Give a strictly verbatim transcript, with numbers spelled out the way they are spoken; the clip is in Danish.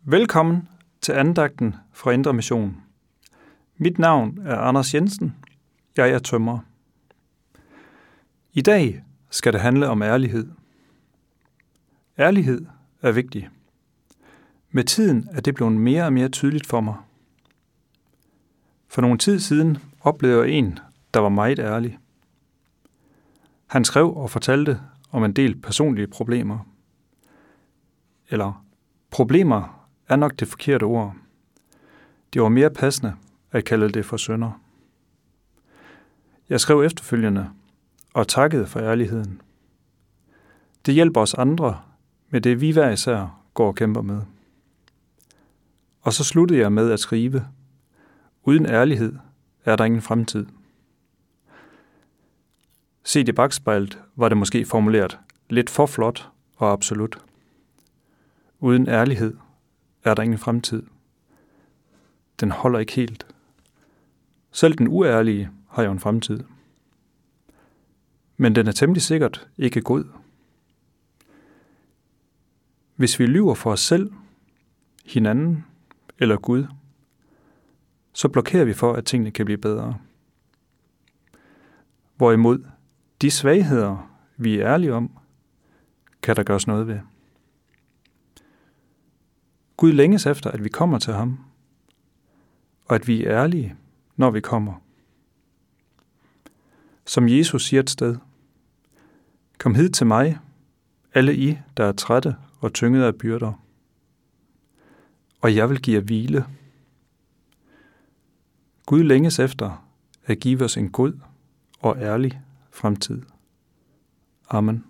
Velkommen til andagten fra Indre Mission. Mit navn er Anders Jensen. Jeg er tømrer. I dag skal det handle om ærlighed. Ærlighed er vigtig. Med tiden er det blevet mere og mere tydeligt for mig. For nogle tid siden oplevede jeg en, der var meget ærlig. Han skrev og fortalte om en del personlige problemer. Eller problemer er nok det forkerte ord. Det var mere passende at kalde det for synder. Jeg skrev efterfølgende og takkede for ærligheden. Det hjælper os andre med det, vi hver især går og kæmper med. Og så sluttede jeg med at skrive: uden ærlighed er der ingen fremtid. Set i bakspejlet var det måske formuleret lidt for flot og absolut. Uden ærlighed er der ingen fremtid. Den holder ikke helt. Selv den uærlige har jo en fremtid. Men den er temmelig sikkert ikke god. Hvis vi lyver for os selv, hinanden eller Gud, så blokerer vi for, at tingene kan blive bedre. Hvorimod de svagheder, vi er ærlige om, kan der gøres noget ved. Gud længes efter, at vi kommer til ham, og at vi er ærlige, når vi kommer. Som Jesus siger et sted: kom hid til mig, alle I, der er trætte og tyngede af byrder, og jeg vil give jer hvile. Gud længes efter at give os en god og ærlig fremtid. Amen.